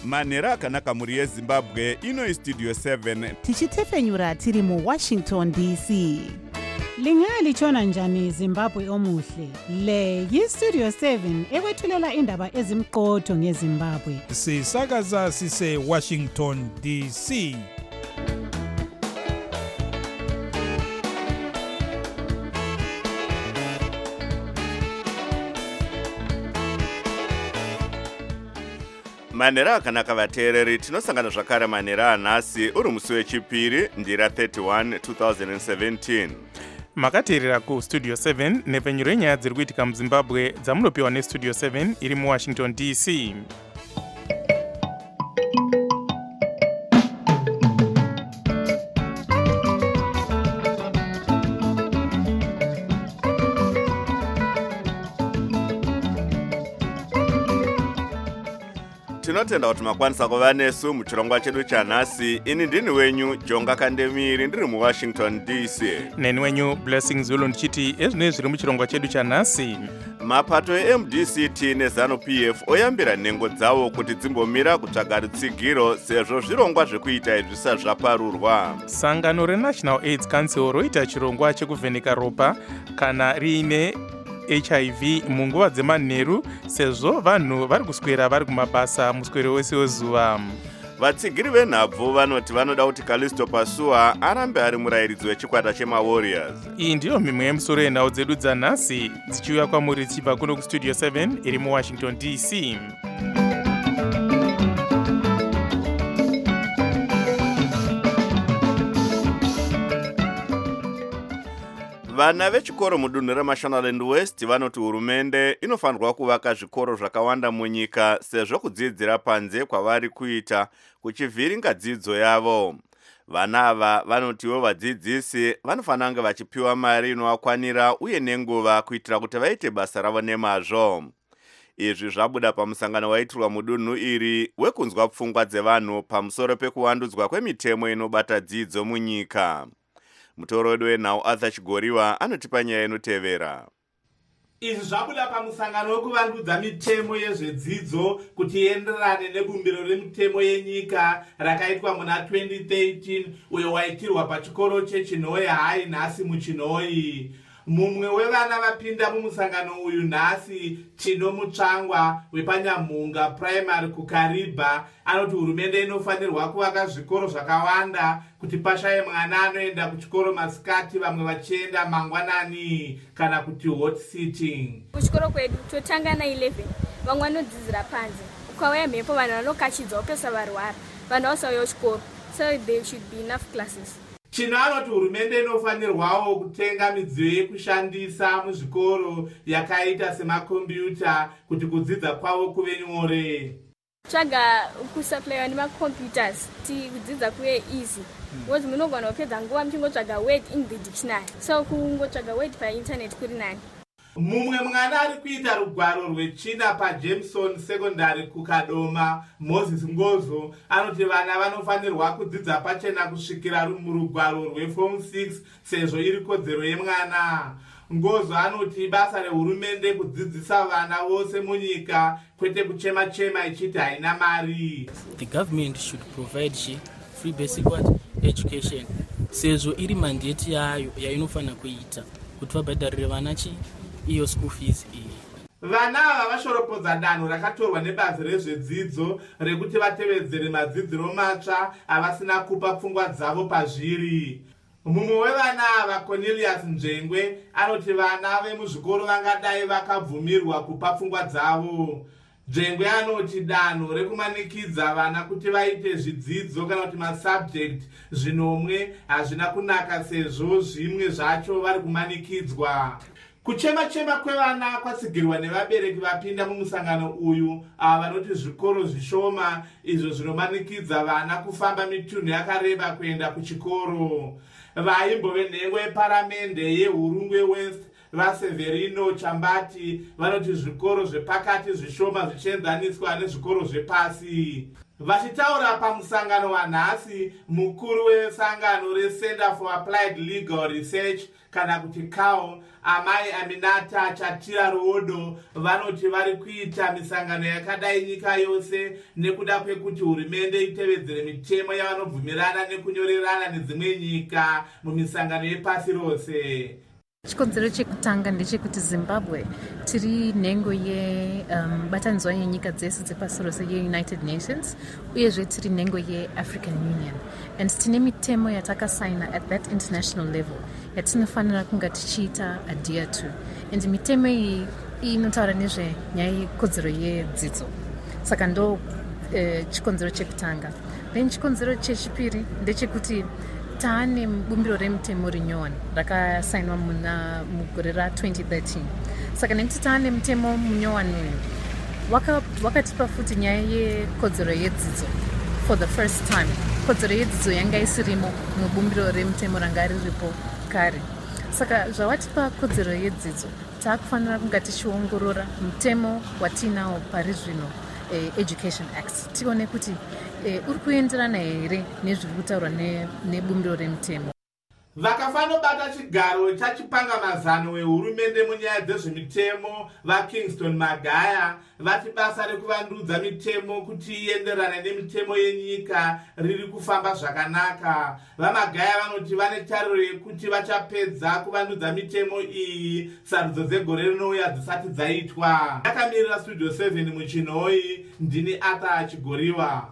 manhero akanaka mhuri yezimbabwe. Ino istudio 7 tichitefenyura tiri muWashington DC. Lingalitshona njani Zimbabwe omuhle? Le yiStudio 7 ekwethulela indaba ezimqotho ngeZimbabwe. Sisakaza sise Washington DC. manhero akanaka vateereri, tinosangana zvakare manhero anhasi uri musi wechipiri ndira 31 2017. makateerera kustudio 7 nepfenyuro yenyaya dziri kuitika muzimbabwe dzamunopiwa nestudio 7 iri muwashington DC. Tinotenda kuti makwanisa kuva nesu muchirongwa chedu chanhasi. Ini ndini wenyu Jonga Kandemiri ndiri muWashington DC. Neni wenyu Blessing Zulu ndichiti ezvinei zviri muchirongwa chedu chanhasi. Mapato eMDCT neZANU-PF oyambira nhengo dzavo kuti dzimbomira kutsvaga rutsigiro sezvo zvirongwa zvekuita izvi zvisati zvaparurwa. Sangano reNational AIDS Council roita chirongwa chekuvheneka ropa kana riine HIV munguva dzemanheru sezvo vanhu vari kuswera vari kumabasa muswero wese wezuva. Vatsigiri venhabvu vanoti vanoda kuti Callisto Pasua arambe ari murayiridzi wechikwata chemaWarriors. Iyi ndiyo mimwe yemusoro yenhau dzedu dzanhasi dzichiuya kwamuri dzichibva kuno kustudio 7 iri muWashington DC. Vana vechikoro mudunhu reMashonaland West vanoti hurumende inofanirwa kuvaka zvikoro zvakawanda munyika sezvo kudzidzira panze kwavari kuita kuchivhiringa dzidzo yavo. Vana ava vanotiwo vadzidzisi vanofanira kunge vachipiwa mari inovakwanira uye nenguva kuitira kuti vaite basa ravo nemazvo. Izvi zvabuda pamusangano waitirwa mudunhu iri wekunzwa pfungwa dzevanhu pamusoro pekuwandudzwa kwemitemo inobata dzidzo munyika. Mutoro wedu wenhau Arthur Chigoriwa anotipa nyaya inotevera. Izvi zvabuda pamusangano wekuvandudza mitemo yezvedzidzo kuti ienderane nebumbiro remitemo yenyika rakaitwa muna 2013 uyo waitirwa pachikoro cheChinhoyi High nhasi muChinhoyi. Mumwe wevana vapinda mumusangano uyu nhasi Tino Mutsvangwa wepaNyamhunga Primary kuKariba anoti hurumende inofanirwa kuvaka zvikoro zvakawanda kuti pashaye mwana anoenda kuchikoro masikati vamwe vachienda mangwanani kana kuti hot sitting. Kuchikoro kwedu totanga na 11 vamwe vanodzidzira panze ukauya mhepo vanhu vanokashidza upesa varwara vanhu vasauya kuchikoro, so there should be enough classes. Chino anoti hurumende inofanirwawo kutenga midziyo yekushandisa muzvikoro yakaita semakombiyuta kuti kudzidza kwavo kuve nyore. Tsvaga kusupplywa nemacomputers kuti kudzidza kuve easy. Because munogona kupedza nguva muchingotsvaga word in the dictionary, so kungotsvaga word painternet kuri nani. Mumwe mwana ari kuita rugwaro rwechina paJameson Secondary kuKadoma, Moses Ngozo anoti vana vanofanirwa kudzidza pachena kusvikira murugwaro rweform 6 sezvo iri kodzero yemwana. Ngozo anoti basa rehurumende kudzidzisa vana vose munyika kwete kuchema-chema ichiti haina mari. The government should provide free basic education sezvo iri mandate yayo yainofanira kuita kuti vabhadharire vana iyo school fees iyi. Vana ava vashoropodza danho rakatorwa nebazi rezvedzidzo rekuti vatevedzere madzidziro matsva avasina kupa pfungwa dzavo pazviri. Mumwe wevana ava Cornelius Nzvengwe anoti vana vemuzvikoro vangadai vakabvumirwa kupa pfungwa dzavo. Nzvengwe anoti danho rekumanikidza vana kuti vaite zvidzidzo kana kuti masubject zvinomwe hazvina kunaka sezvo zvimwe zvacho vari kumanikidzwa. Kuchema-chema kwevana kwasigirwa nevabereki vapinda mumusangano uyu vanoti zvikoro zvishoma izvo zvinomanikidza vana kufamba mitunhu yakareba kuenda kuchikoro. Vaimbove nhengo yeparamende yeHurungwe West vaSeverino Chambati vanoti zvikoro zvepakati zvishoma zvichienzaniswa nezvikoro zvepasi. Vachitaura pamusangano wanhasi, mukuru wesangano reCenter for Applied Legal Research kana kuti CAO, Amai Aminata Chatira Ruodo, vanoti vari kuita misangano yakadai nyika yose nekuda kwekuti hurumende itevedzere mitemo yavanobvumirana nekunyorerana nedzimwe nyika mumisangano yepasi rose. Chikonzero chekutanga ndechekuti Zimbabwe tiri nhengo yebatanidzwa yenyika dzese dzepasi rose yeUnited Nations uyezve tiri nhengo yeAfrican Union, and tine mitemo yatakasaina at that international level yatinofanira kunga tichiita adhere to, and mitemo iyi inotaura nezvenyaya yekodzero yedzidzo. Saka ndo chikonzero chekutanga. Then chikonzero chechipiri ndechekuti taane bumbiro remutemo rinyowani rakasainwa mugore ra2013. Saka nekuti taane mutemo munyowani uyu wakatipa futi nyaya yekodzero yedzidzo for the first time. Kodzero yedzidzo yanga isirimo mubumbiro remutemo ranga riripo kare. Saka zvawatipa kodzero yedzidzo taakufanira kunga tichiongorora mutemo watinawo pari zvino, Education Act, tione kuti uri kuenderana here nezviri kutaurwa nebumbiro remutemo. Vakafanobata chigaro chachipangamazano wehurumende munyaya dzezvemitemo vaKingston Magaya vati basa rekuvandudza mitemo kuti ienderane nemitemo yenyika riri kufamba zvakanaka. VaMagaya vanoti vane tariro yekuti vachapedza kuvandudza mitemo iyi sarudzo dzegore rinouya dzisati dzaitwa. Akamirira Studio 7 muChinoi, ndini Ata Chigoriwa.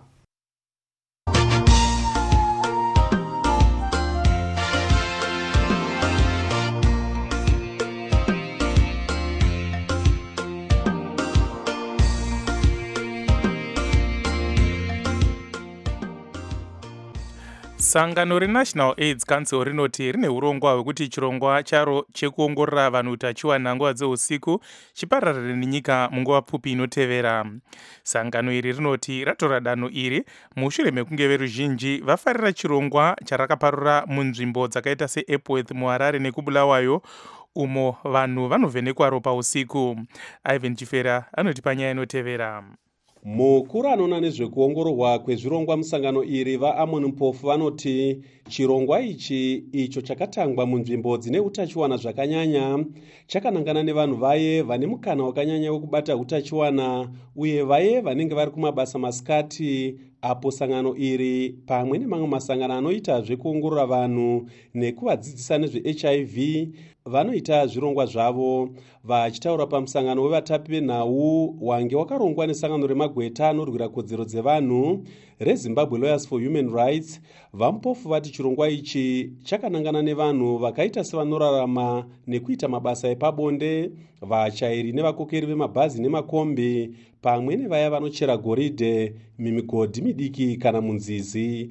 Sangano reNational AIDS Council rinoti rine urongwa hwekuti chirongwa charo chekuongorora vanhu utachiwana nguva dzeusiku chipararire nenyika munguva pfupi inotevera. Sangano iri rinoti ratora danho iri mushure mekunge veruzhinji vafarira chirongwa charakaparura munzvimbo dzakaita seEpworth, muHarare nekuBulawayo, umo vanhu vanovhenekwa ropa usiku. Ivan Chifera anotipa nyaya inotevera. Mukuru anoona nezvekuongororwa kwezvirongwa musangano iri vaAmon Mpofu vanoti chirongwa icho chakatangwa munzvimbo dzine utachiwana zvakanyanya chakanangana nevanhu vaye vane mukana wakanyanya wekubata utachiwana uye vaye vanenge vari kumabasa masikati, apo sangano iri pamwe nemamwe masangano anoita zvekuongorora vanhu nekuvadzidzisa nezveHIV vanoita zvirongwa zvavo. Vachitaura pamusangano wevatapi venhau wange wakarongwa nesangano remagweta anorwira kodzero dzevanhu reZimbabwe Lawyers for Human Rights, vaMpofu vati chirongwa ichi chakanangana nevanhu vakaita sevanorarama nekuita mabasa epabonde, vachairi nevakokeri vemabhazi nemakombi, pamwe nevaya vanochera goridhe mimigodhi midiki kana munzizi.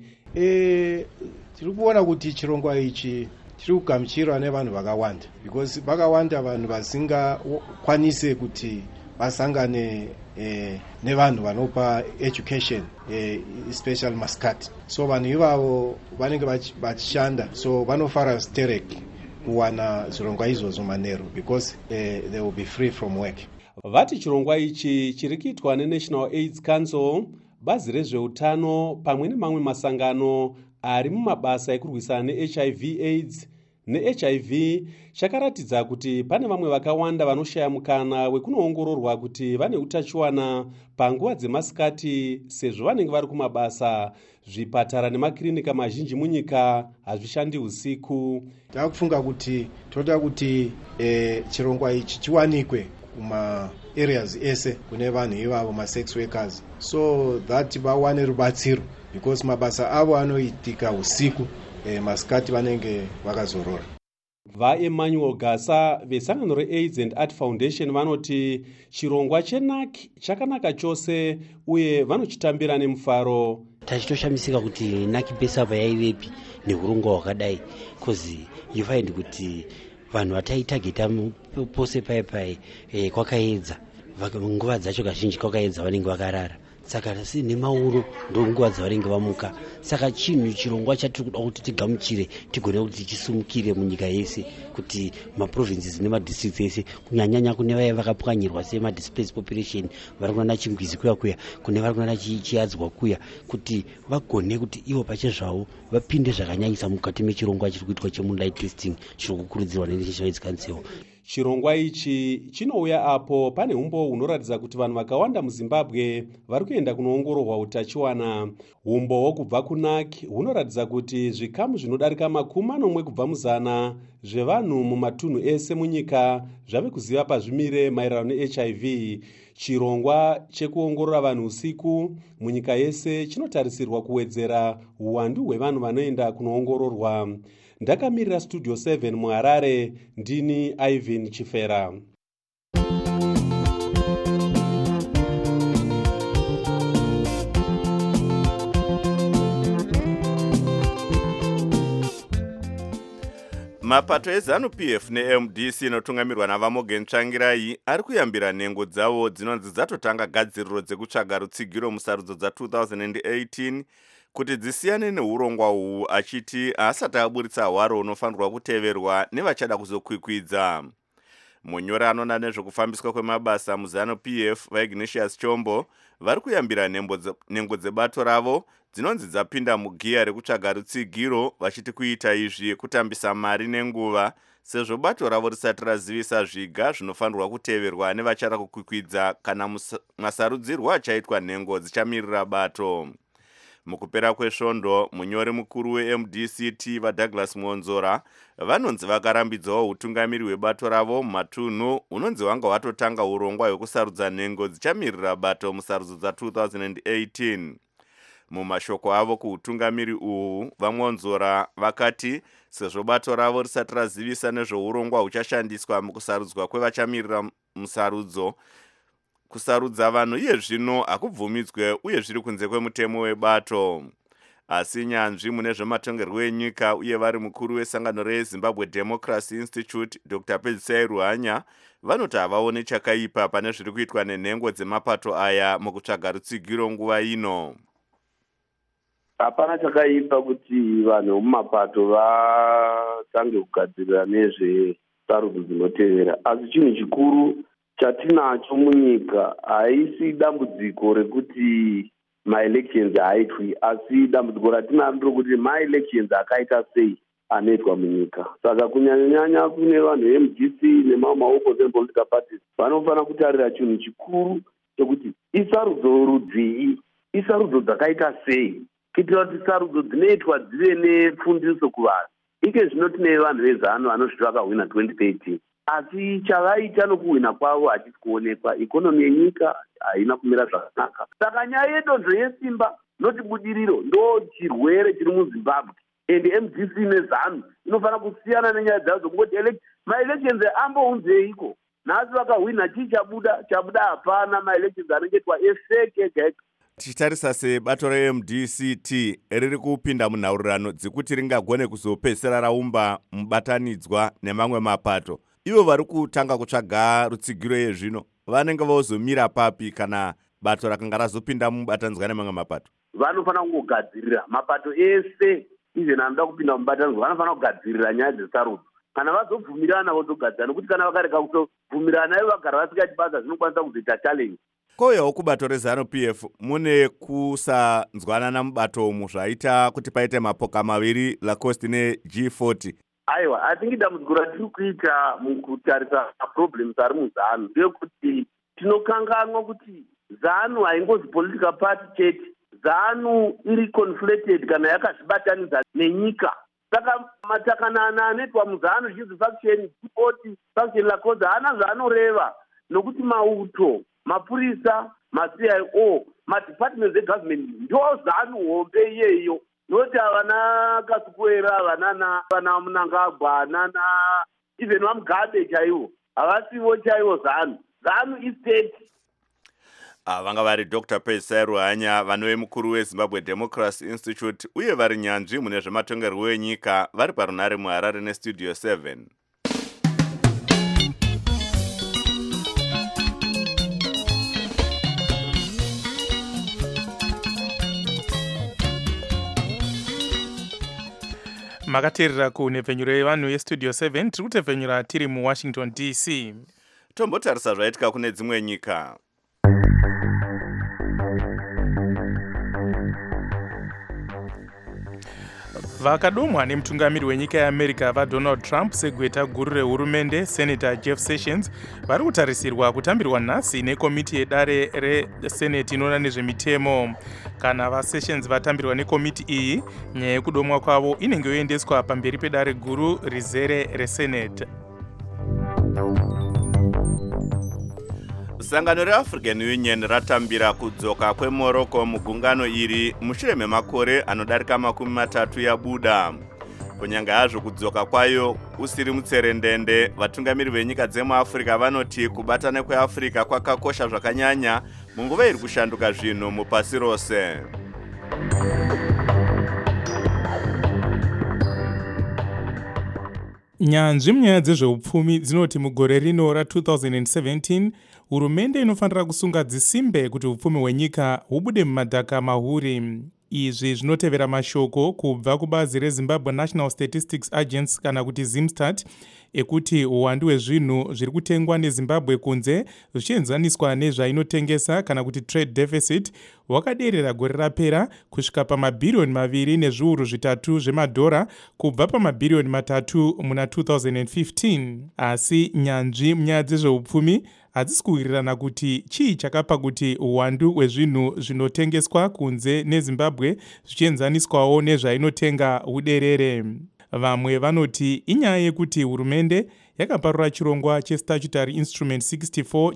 Tiri kuona kuti chirongwa ichi chiri kugamuchirwa nevanhu vakawanda, because vakawanda vanhu vasingakwanise kuti vasangane nevanhu vanopa education, especially masikati. So vanhu ivavo vanenge vachishanda, so vanofara stereki kuwana zvirongwa izvozvo manheru, because they will be free from work. Vati chirongwa ichi chiri kuitwa neNational AIDS Council, bazi rezveutano pamwe nemamwe masangano ari mumabasa ekurwisana neHIV AIDS neHIV chakaratidza kuti pane vamwe vakawanda vanoshaya mukana wekunoongororwa kuti vane utachiwana panguva dzemasikati sezvo vanenge vari kumabasa. Zvipatara nemakirinika mazhinji munyika hazvishandi usiku. Takufunga kuti toda kuti chirongwa ichi chiwanikwe kuma areas ese kune vanhu ivavo masex workers, so that vawane rubatsiro, because mabasa avo anoitika usiku, masikati vanenge vakazorora. VaEmmanuel Gasa vesangano reAIDS and Art Foundation vanoti chirongwa cheNAC chakanaka chose uye vanochitambira nemufaro. Tachitoshamisika kuti NAC pesava yaivepi neurongwa hwakadai, kozi you find kuti vanhu vataitageta pose paipai kwakaedza, nguva dzacho kazhinji kwakaedza vanenge vakarara, saka sine mauro ndonguva dzavanenge vamuka. Saka chinhu chirongwa chatiri kuda kuti tigamuchire tigone kuti tichisumukire munyika yese kuti maprovinces nemadistricts ese kunyanyanya kune vaya vakapwanyirwa semadisplaced population vari kunana chingwizi kuya kune vari kunana chiadzwa kuya kuti vagone kuti ivo pache zvavo vapinde zvakanyanyisa mukati mechirongwa chiri kuitwa chemoonlight testing chiri kukurudzirwa nenational AIDS Council. Chirongwa ichi chinouya apo pane umbo hunoratidza kuti vanhu vakawanda muZimbabwe vari kuenda kunoongororwa utachiwana. Umbo hwokubva kuNAC hunoratidza kuti zvikamu zvinodarika 40 kubva muzana zvevanhu mumatunhu ese munyika zvave kuziva pazvimire maererano neHIV. Chirongwa chekuongorora vanhu usiku munyika yese chinotarisirwa kuwedzera uwandu hwevanhu vanoenda kunoongororwa. Ndakamirira Studio 7 muHarare, ndini Ivan Chifera. Mapato eZANU-PF neMDC inotungamirwa naVamogen Tsvangirai ari kuyambira nhengo dzavo dzinonzi dzatotanga gadziriro dzekutsvaga rutsigiro musarudzo dza2018 kuti dzisiyane neurongwa uhu, achiti asati aburitsa hwaro unofanirwa kuteverwa nevachada kuzokwikwidza. Munyori anona nezvekufambiswa kwemabasa muZANU-PF vaIgnatius Chombo vari kuyambira nhengo dzebato ravo dzinonzi dzapinda mugiya rekutsvaga rutsigiro, vachiti kuita izvi kutambisa mari nenguva sezvo bato ravo risati razivisa zviga zvinofanirwa kuteverwa nevachada kukwikwidza kana masarudzirwo achaitwa nhengo dzichamirira bato. Mukupera kwesvondo, munyori mukuru weMDCT vaDouglas Muonzora vanonzi vakarambidzawo utungamiri hwebato ravo mumatunhu unonzi wanga watotanga urongwa hwekusarudza nhengo dzichamirira bato musarudzo dza2018. Mumashoko avo kuutungamiri uhu, vaMuonzora vakati sezvo bato ravo risati razivisa nezvourongwa huchashandiswa mukusarudzwa kwevachamirira musarudzo, kusarudza vanhu iye zvino hakubvumidzwe uye zviri kunze kwemutemo webato. Asi nyanzvi mune zvematongerwo enyika uye vari mukuru wesangano reZimbabwe Democracy Institute Dr. Pedzisai Ruhanya vanoti havaone chakaipa pane zviri kuitwa nenhengo dzemapato aya mukutsvaga rutsigiro nguva ino. Hapana chakaipa kuti vanhu mumapato vatange kugadzirira nezvesarudzo dzinotevera, asi chinhu chikuru chatinacho munyika haisi dambudziko rekuti maelections haaitwi, asi dambudziko ratinaro rokuti maelections akaita sei anoitwa munyika. Saka kunyanyanya kune vanhu veMDC nemamwe maopposition political parties vanofanira kutarira chinhu chikuru chokuti isarudzo rudzii, isarudzo dzakaita sei, kuitira kuti sarudzo dzinoitwa dzive nepfundiso kuvanhu. Ike zvino tine vanhu vezano vanosviti vakahwina 2013, asi chavaita nokuhwina kwavo hachisi kuonekwa. Ikonomi yenyika haina kumira zvakanaka. Saka nyaya yedonzvo yesimba notibudiriro ndo chirwere chiri muZimbabwe, and MDC nezanu inofanira kusiyana nenyaya dzavo dzokungoti maelections ambounzeiko, nhasi vakahwina chii chabuda hapana, maelections anenge itwa efeke ega. Tichitarisa sebato reMDCT riri kupinda munhaurirano dzekuti ringagone kuzopedzisira raumba mubatanidzwa nemamwe mapato, ivo vari kutanga kutsvaga rutsigiro yezvino vanenge vozomira papi kana bato rakanga razopinda mubatanidzwa nemamwe mapato? Vanofanira kungogadzirira mapato ese, even anoda kupinda mubatanidzwa vanofanira kugadzirira nyaya dzesarudzo. Kana vazobvumirana vozogadzira, nokuti kana vakareka kutobvumirana ivo vagara vasingati basa zvinokwanisa kuzoita challenge. Koyawo kubato reZANU-PF mune kusanzwanana mubato umu zvaita kuti paite mapoka maviri, Lacoste neG40. Aiwa, atingi dambudziko ratiri kuita mukutarisa maproblems ari muZANU ndeyekuti tinokanganwa kuti ZANU haingozi political party chete. ZANU iri conflated kana yakazvibatanidza nenyika. Saka matakanana anoitwa muZANU zvinzi faction G40, faction Lacoste haana zvaanoreva, nokuti mauto, mapurisa, maCIO, madepartments egovernment ndo ZANU hombe iyeyo. Noti havana Kasukwera, havana Munangagwa, even vaMugabe chaivo havasivo chaivo ZANU. ZANU istate. Vanga vari Dr. Pedzisai Ruhanya vanove mukuru weZimbabwe Democracy Institute uye vari nyanzvi mune zvematongerwo enyika vari parunare muHarare neStudio 7. makateerera kunhepfenyuro yevanhu yestudio 7 tiri kutepfenyura tiri muwashington DC. Tombotarisa zvaitika kune dzimwe nyika. Vakadomwa nemutungamiri wenyika yeAmerica vaDonald Trump segweta guru rehurumende Senator Jeff Sessions vari kutarisirwa kutambirwa nhasi nekomiti yedare reseneti inoona nezvemitemo. Kana vaSessions vatambirwa nekomiti iyi, nyaya yekudomwa kwavo inenge yoendeswa pamberi pedare guru rizere reseneti. Sangano reAfrican Union ratambira kudzoka kweMorocco mugungano iri mushure memakore anodarika 30 yabuda. Kunyanga hazvo kudzoka kwayo usiri mutserendende, vatungamiri venyika dzemuAfrica vanoti kubatana kweAfrica kwakakosha zvakanyanya munguva iri kushanduka zvinhu mupasi rose. Nyanzvi munyaya dzezveupfumi dzinoti mugore rino ra2017 hurumende inofanira kusunga dzisimbe kuti upfumi hwenyika hubude mumadhaka mahuri. Izvi zvinotevera mashoko kubva kubazi reZimbabwe National Statistics Agency kana kuti ZimStat ekuti uwandu hwezvinhu zviri kutengwa neZimbabwe kunze zvichienzaniswa nezvainotengesa kana kuti trade deficit wakaderera gore rapera kusvika pamabhirioni 2.3 zvemadhora kubva pamabhirioni 3 muna 2015. Asi nyanzvi munyaya dzezveupfumi hadzisi kuwirirana kuti chii chakapa kuti uwandu hwezvinhu zvinotengeswa kunze neZimbabwe zvichienzaniswawo nezvainotenga huderere. Vamwe vanoti inyaya yekuti hurumende yakaparura chirongwa cheStatutory Instrument 64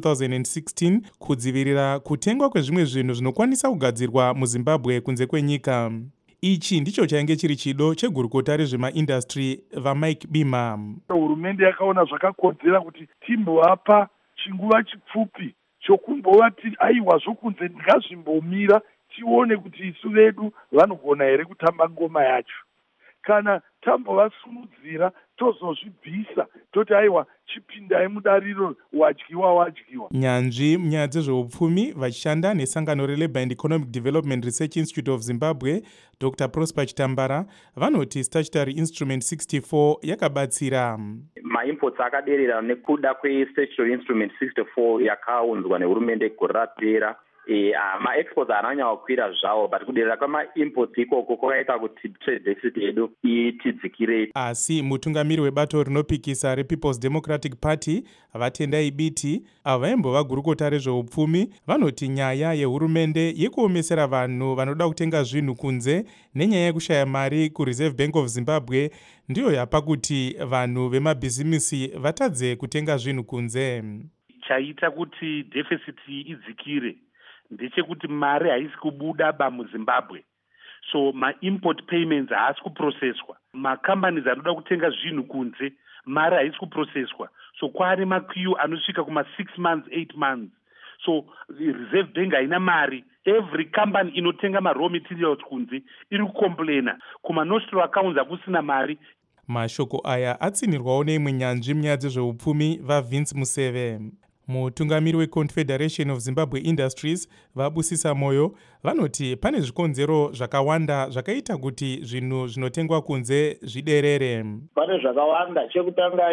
cha2016 kudzivirira kutengwa kwezvimwe zvinhu zvinokwanisa kugadzirwa muZimbabwe kunze kwenyika. Ichi ndicho chainge chiri chido chegurukota rezvemaindastry vaMike Bima. Hurumende yakaona zvakakodzera kuti timbovapa chinguva chipfupi chokumbova aiwa zvokunze ndingazvimbomira tione kuti isu vedu vanogona here kutamba ngoma yacho. Kana tambovasumudzira tozozvibvisa toti aiwa chipindai mudariro wadyiwa. Nyanzvi munyaya dzezveupfumi vachishanda nesangano reLabour and Economic Development Research Institute of Zimbabwe Dr. Prosper Chitambara vanoti Statutory Instrument 64 yakabatsira. Maimports akaderera nekuda kweStatutory Instrument 64 yakaunzwa nehurumende gore rapera. Ma-exports ananya kukwira zvawo, but kuderera kwama-imports ikoko kwakaita kuti trade deficit yedu itidzikire. Asi mutungamiri webato rinopikisa rePeople's Democratic Party vatendai biti avaimbo gurukota rezveupfumi vanoti nyaya yehurumende yekuomesera vanhu vanoda kutenga zvinhu kunze nenyaya yekushaya mari kuReserve Bank of Zimbabwe ndiyo yapa kuti vanhu vemabhizimisi vatadze kutenga zvinhu kunze. Chaita kuti deficit idzikire ndechekuti mari haisi kubuda muZimbabwe, so ma-import payments haasi kuprocesswa. Ma-companies anoda kutenga zvinhu kunze mari haisi kuprocesswa, so kwaane makiu anosvika kuma 6 months 8 months. So Reserve Bank haina mari. Every company inotenga ma-raw materials kunze iri kukomplaina kuma-nostro accounts hakusina mari. Mashoko aya atsinirwawo neimwe nyanzvi munyaya dzezveupfumi vaVince Museve. Mutungamiri weConfederation of Zimbabwe Industries vabusisa moyo vanoti pane zvikonzero zvakawanda zvakaita kuti zvinhu zvinotengwa kunze zviderere. Pane zvakawanda. Chekutanga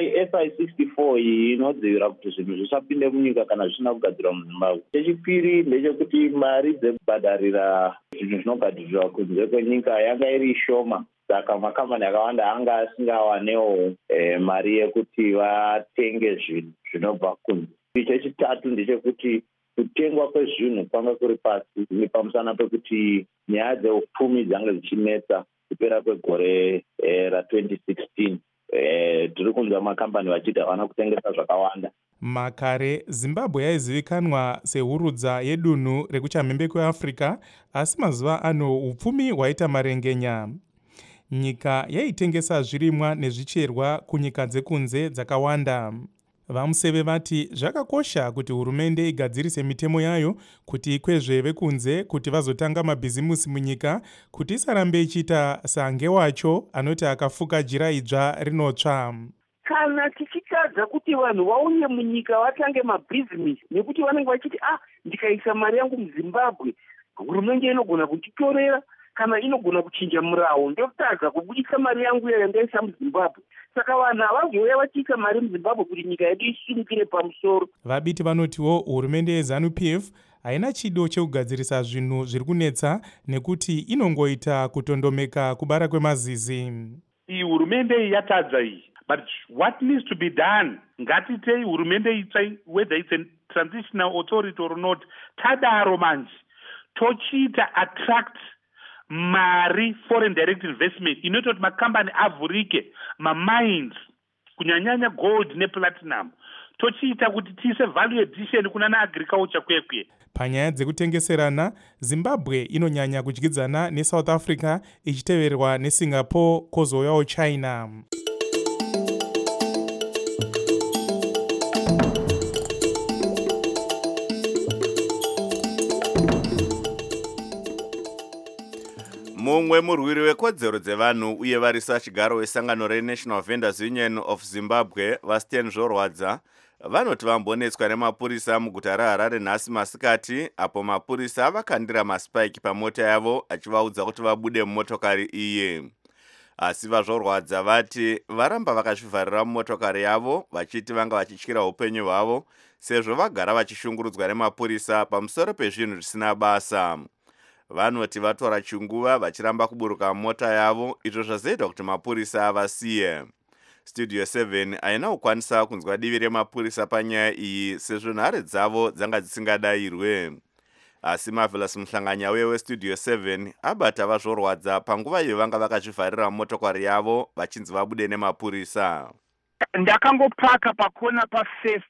SI64 iyi inodzivirira kuti zvinhu zvisapinde munyika kana zvisina kugadzirwa muZimbabwe. Chechipiri ndechekuti mari dzekubhadharira zvinhu zvinogadzirwa kunze kwenyika yanga iri shoma, saka makambani akawanda anga asingawanewo mari yekuti vatenge zvinhu zvinobva kunze. Chechitatu ndechekuti kutengwa kwezvinhu kwanga kuri pasi nepamusana pekuti nyaya dzeupfumi dzanga dzichinetsa kupera kwegore ra2016. Tiri kunzwa makambani vachiti havana kutengesa zvakawanda. Makare Zimbabwe yaizivikanwa sehurudza yedunhu rekuchamhembe kweAfrica, asi mazuva ano upfumi hwaita marengenya. Nyika yaitengesa zvirimwa nezvicherwa kunyika dzekunze dzakawanda. Vamuseve vati zvakakosha kuti hurumende igadzirise mitemo yayo kuti ikwezve vekunze kuti vazotanga mabhizimusi munyika, kuti isarambe ichiita sange wacho anoti akafuka jira idzva rinotsva. Kana tichitadza kuti vanhu vauye munyika vatange mabhizimusi nekuti vanenge vachiti ndikaisa mari yangu muZimbabwe hurumende inogona kuchitorera kana inogona kuchinja murawo ndokutadza kubudisa mari yangu yandaisa muzimbabwe. Saka vanhu havazouya vachiisa mari muzimbabwe kuti nyika yedu isimukire pamusoro. Vabiti vanotiwo hurumende yeZANU-PF haina chido chekugadzirisa zvinhu zviri kunetsa nekuti inongoita kutondomeka kubara kwemazizi. Iyi hurumende yatadza iyi. But what needs to be done? Ngatitei hurumende itsva, whether it's a transitional authority or not, tadaro manje tochiita attract mari foreign direct investment inoita kuti makambani avhurike, mamines kunyanyanya gold neplatinum, tochiita kuti tiise value addition kuna naagriculture kwekwe. Panyaya dzekutengeserana, Zimbabwe inonyanya kudyidzana neSouth Africa ichiteverwa neSingapore kozouyawo China. mumwe murwiri wekodzero dzevanhu uye varisa chigaro wesangano reNational Vendors Union of Zimbabwe vaStan Zvorwadza vanoti vambonetswa nemapurisa muguta reHarare nhasi masikati, apo mapurisa vakandira maspike pamota yavo achivaudza kuti vabude mumotokari iye. Asi vaZvorwadza vati varamba vakazvivharira mumotokari yavo vachiti vanga vachityira upenyu hwavo sezvo vagara vachishungurudzwa nemapurisa pamusoro pezvinhu zvisina basa. Vanoti vatora chinguva vachiramba kuburuka mota yavo, izvo zvazoita kuti mapurisa vasiye. Studio 7 haina kukwanisa kunzwa divi remapurisa panyaya iyi sezvo nhare dzavo dzanga dzisingadayirwe. Asi Marvelous Muhlanganya weStudio 7 abata vaZvorwadza panguva iyo vanga vakazvivharira motokari yavo vachinzi vabude nemapurisa. Ndakangopaka pakona pa1st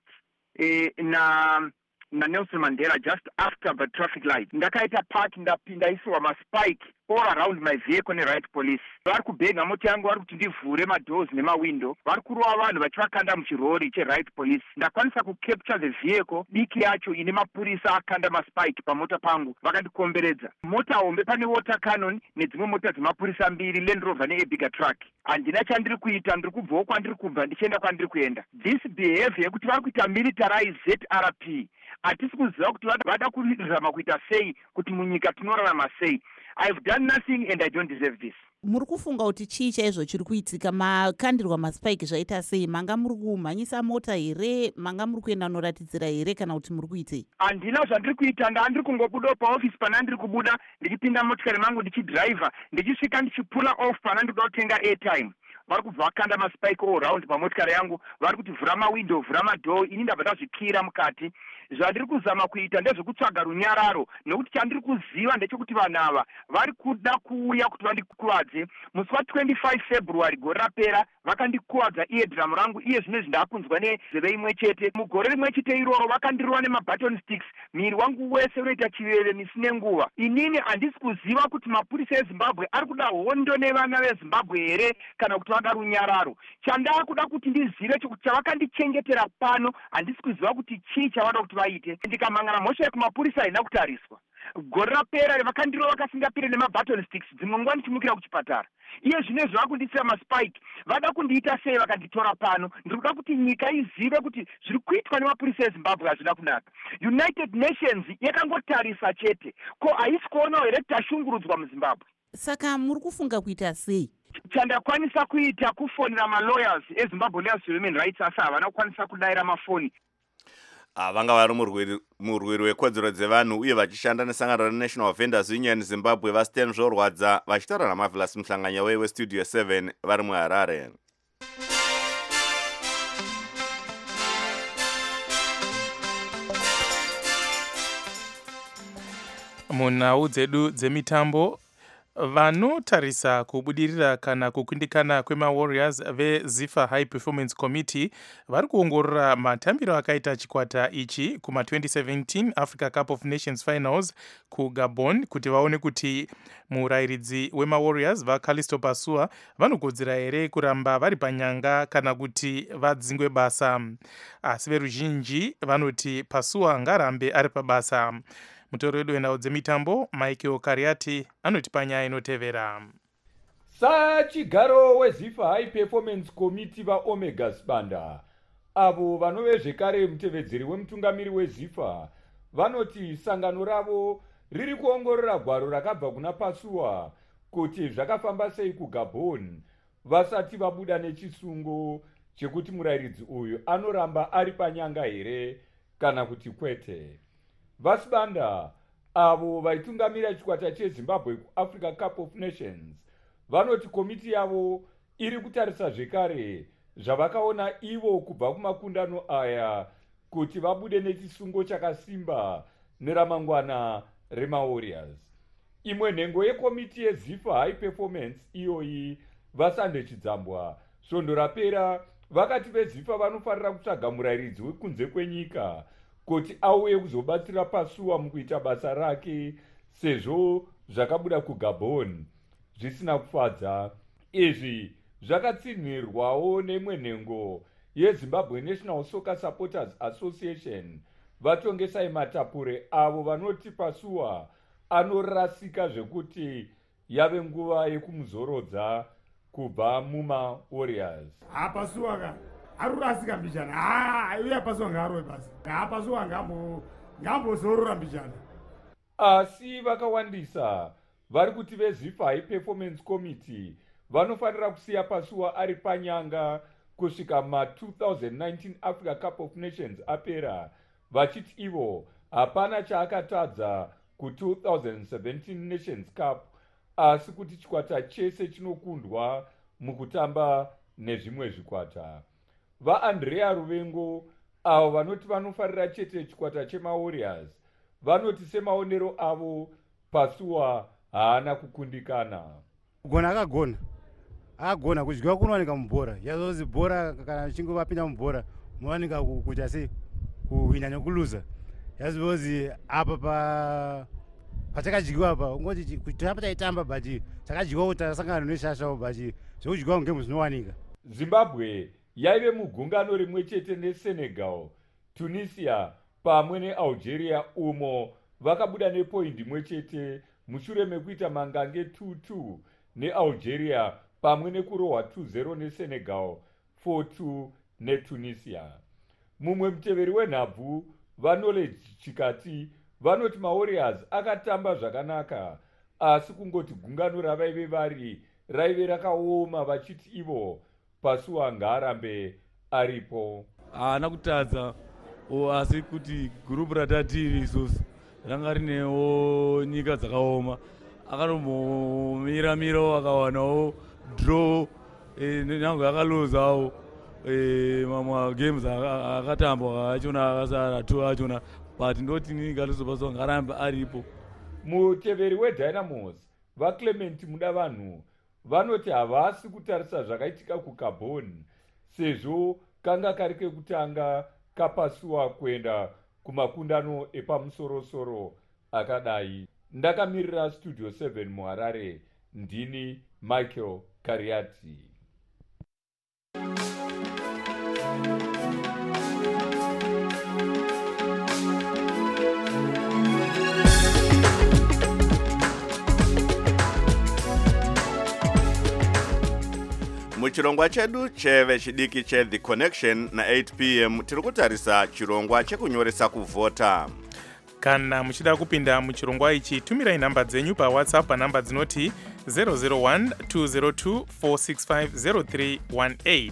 na Nelson Mandela just after the traffic light. Ndakaita park ndapinda isiwa maspike all around my vehicle ne-riot police. Vari kubhenga mota yangu, vari kuti ndivhure madoors nemawindo, vari kurova vanhu vachivakanda muchirori che-riot police. Ndakwanisa kucapture the vehicle diki yacho ine mapurisa akanda maspike pamota pangu, vakandikomberedza. Mota hombe pane water cannon nedzimwe mota dzemapurisa 2, Land Rover neEbiga truck. Handina chandiri kuita, ndiri kubvawo kwandiri kubva ndichienda kwandiri kuenda. This behavior yekuti vari kuita militarize ZRP hatisi kuziva kuti vada kurirama kuita sei, kuti munyika tinorarama sei. I've done nothing and I don't deserve this. Muri kufunga kuti chii chaizvo chiri kuitika? Makandirwa maspike zvaita sei? Manga muri kumhanyisa mota here? Manga muri kuenda noratidzira here kana kuti muri kuitei? Handina zvandiri kuita, ndandiri kungobuda paofisi pana ndiri kubuda ndichipinda motikari mangu ndichidriver ndichisvika ndichipula off pana ndiri kuda kutenga airtime. Vari kubva vakanda maspike all round pamotikari yangu, vari kuti vhura mawindow, vhura madhoo, ini ndabva ndazvikira mukati. Zvandiri kuzama kuita ndezvekutsvaga runyararo, nekuti chandiri kuziva ndechekuti vanhu ava vari kuda kuuya kuti vandikuvadze. Musi wa25 February gore rapera vakandikuvadza eardrum rangu, iye zvine zvindakunzwa nenzeve imwe chete. Mugore rimwe chete iroro vakandirova nemabaton sticks, miri wangu wese unoita chiveve misi nenguva. Inini handisi kuziva kuti mapurisa eZimbabwe ari kuda hondo nevana veZimbabwe here kana kuti vada runyararo. Chandakuda kuti ndizive chekuti chavakandichengetera pano handisi kuziva kuti chii chavada kuti vaite. Ndikamhangana mhosva yekumapurisa haina kutariswa. Gore rapera vakandirova vakasingapire nemabaton sticks, dzimwe nguva ndichimukira kuchipatara. Iye zvine zvavakundisira maspike vada kundiita sei vakanditora pano. Ndiri kuda kuti nyika izive kuti zviri kuitwa nemapurisa eZimbabwe hazvina kunaka. United Nations yakangotarisa chete, ko haisi kuonawo here tashungurudzwa muZimbabwe. Saka muri kufunga kuita sei? Chandakwanisa kuita kufonera malawyers eZimbabwe Lawyers for Human Rights, asi havana kukwanisa kudayira mafoni. Vanga vari murwiri wekodzero dzevanhu uye vachishanda nesangano reNational Vendors Union Zimbabwe vaStan Zvorwadza vachitaura naMarvelous Muhlanganya weStudio 7 vari muHarare. Munhau dzedu dzemitambo, vanotarisa kubudirira kana kukundikana kwemaWarriors veZIFA High Performance Committee vari kuongorora matambiro akaita chikwata ichi kuma2017 Africa Cup of Nations Finals kuGabon kuti vaone kuti murayiridzi wemaWarriors vaCallisto Pasua vanokodzera here kuramba vari panyanga kana kuti vadzingwe basa. Asi veruzhinji vanoti Pasua ngarambe ari pabasa. Mutori wedu wenhau dzemitambo Michael Kariati anoti panyaya inotevera. Sachigaro weZIFA High Performance Committee vaOmega Sibanda avo vanove zvekare mutevedzeri wemutungamiri weZIFA vanoti sangano ravo riri kuongorora gwaro rakabva kuna pasuwa kuti zvakafamba sei kugabon vasati vabuda nechisungo chekuti murayiridzi uyu anoramba ari panyanga here kana kuti kwete. Vasibanda avo vaitungamira chikwata chezimbabwe kuafrica cup of nations vanoti komiti yavo iri kutarisa zvekare zvavakaona ivo kubva kumakundano aya kuti vabude nechisungo chakasimba neramangwana remawarriors. Imwe nhengo yekomiti yezifa high performance iyoyi vasande chidzambwa svondo rapera vakati vezifa vanofanira kutsvaga murayiridzi wekunze kwenyika kuti auye kuzobatsira pasuwa mukuita basa rake sezvo zvakabuda kugabon zvisina kufadza. Izvi zvakatsinhirwawo nemwe nhengo yezimbabwe national soccer supporters association vatongesai matapure avo vanoti pasuwa anorasika zvekuti yave nguva yekumuzorodza kubva mumawarriors. Pasuwa arurasika mbijana uya pasuwa ngarowe basi pasuwa ngambozorora mbijana. Asi vakawandisa vari kuti vezifa high performance committee vanofanira kusiya pasuwa ari panyanga kusvika ma2019 africa cup of nations apera, vachiti ivo hapana chaakatadza ku2017 nations cup asi kuti chikwata chese chinokundwa mukutamba nezvimwe zvikwata. VaAndrea Ruvengo avo vanoti vanofarira chete chikwata chemawarriors vanoti semaonero avo pasuwa haana kukundikana. Kugona akagona kudyiwa kunowanika mubhora yazozi bhora kana chingo vapinda mubhora munowanika kuita sei kuwina nekuluza yazozi apa pachakadyiwa apa ungoti kuti apa taitamba but chakadyiwa kuti tasangana neshashawo but zvekudyiwa ngemu zvinowanika. Zimbabwe yaive mugungano rimwe chete neSenegal, Tunisia pamwe neAlgeria umo vakabuda nepoindi imwe chete mushure mekuita mangange 2-2 neAlgeria pamwe nekurohwa 2-0 neSenegal, 4-2 neTunisia. Mumwe muteveri wenhabvu vaKnowledge Chikati vanoti mawarriors akatamba zvakanaka asi kungoti gungano ravaive vari raive rakaoma vachiti ivo pasuwa ngaarambe aripo. Haana kutadza asi kuti gurupu ratatiri isusu ranga rinewo nyika dzakaoma, akanombomira akawanawo draw nyange akalozawo mamwe games akatambwa achona akasara 2 achona but ndoti nyika lizopaswa ngarambe aripo. Muteveri weDynamos vaClement Mudavanhu vanoti havasi kutarisa zvakaitika kuGabon sezvo kanga kari kekutanga kapasuwa kuenda kumakundano epamusorosoro akadai. Ndakamirira Studio 7 muHarare, ndini Michael Kariati. Muchirongwa chedu cheve chidiki cheThe Connection na 8 p.m. tiri kutarisa chirongwa chekunyoresa kuvhota. Kana muchida kupinda muchirongwa ichi tumirai nhamba dzenyu paWhatsApp panhamba dzinoti 001 202 465 0318.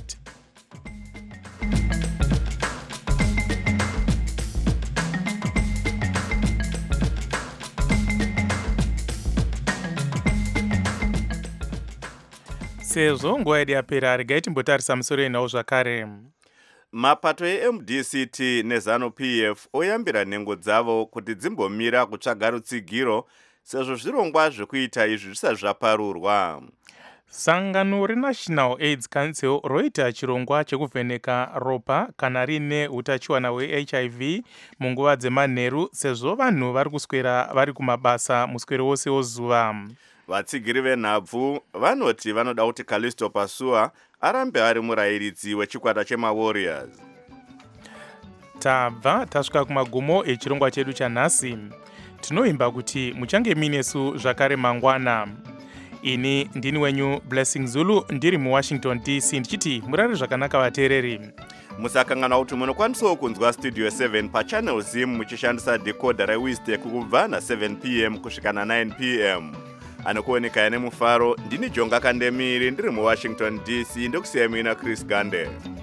Sezvo nguva yedu yapera, regai timbotarisa musoro yenhau zvakare. Mapato eMDCT neZANU-PF oyambira nhengo dzavo kuti dzimbomira kutsvaga rutsigiro sezvo zvirongwa zvekuita izvi zvisati zvaparurwa. Sangano reNational AIDS Council roita chirongwa chekuvheneka ropa kana rine utachiwana hweHIV munguva dzemanheru sezvo vanhu vari kuswera vari kumabasa muswero wose wozuva. Vatsigiri venhabvu vanoti vanoda kuti Callisto Pasuwa arambe ari murayiridzi wechikwata chemaWarriors. Tabva tasvika kumagumo echirongwa chedu chanhasi. Tinoimba kuti muchange minesu zvakare mangwana. Ini ndini wenyu Blessing Zulu ndiri muWashington DC ndichiti murare zvakanaka vateereri. musakangana kuti munokwanisawo kunzwa studio 7 pachannel zim muchishandisa decoder rewistek kubva na7 pm kusvika na9 pm. Anokuoneka ine mufaro ndini Jonga Kandemiri ndiri muWashington DC ndokusiyamina Chris Gande.